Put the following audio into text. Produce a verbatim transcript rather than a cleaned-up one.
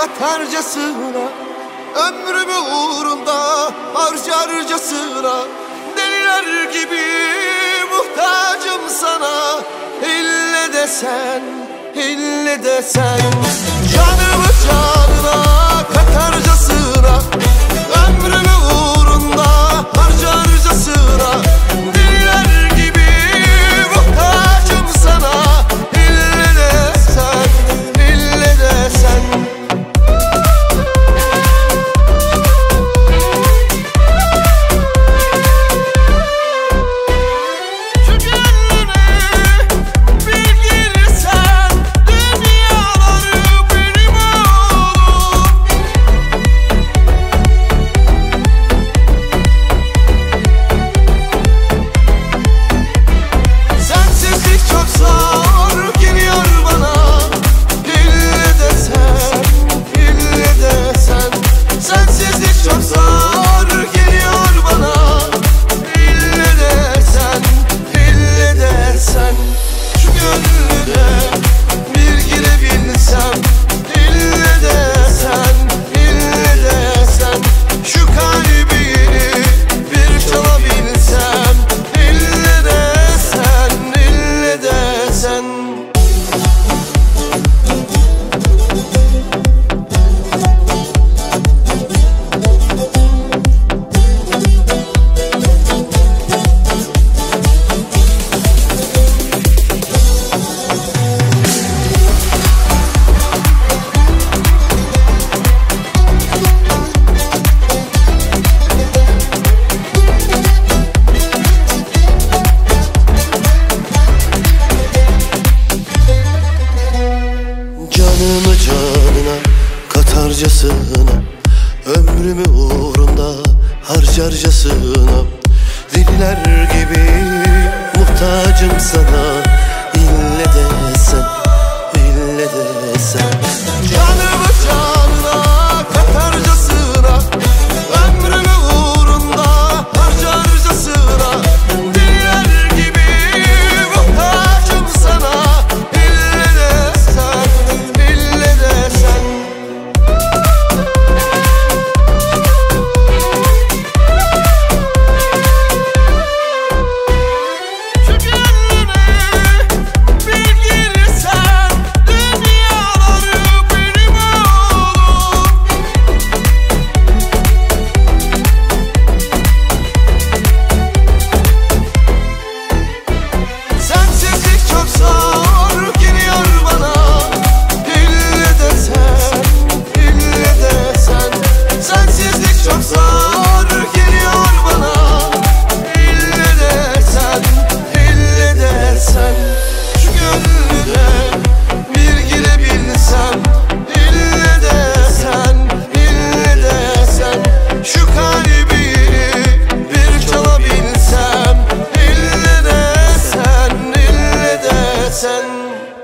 katarcasına, ömrümü uğrunda harcarcasına, deliler gibi muhtacım sana. İlle desen, ille desen, canımı canına katarcasına, ömrümü uğrunda harcarcasına, deliler gibi muhtacım sana. İlle desen, ille desen. Canımı canına katarcasına, ömrümü uğrunda harcarcasına, deliler gibi muhtacım sana. İlle desen, ille desen, Canımı canına katarcasına, ömrümü uğrunda harcarcasına, deliler gibi muhtacım sana. İlle desen, ille desen. Şu gönlüne bir girsen, dünyaları benim olur. Sensizlik çok zor geliyor bana. İlle desen, ille desen. Sensizlik çok zor geliyor bana. İlle desen, ille desen. Şu gönlüne bir girebilsem. İlle desen, ille desen. Şu kalbi bir çalabilsem. İlle desen, ille desen.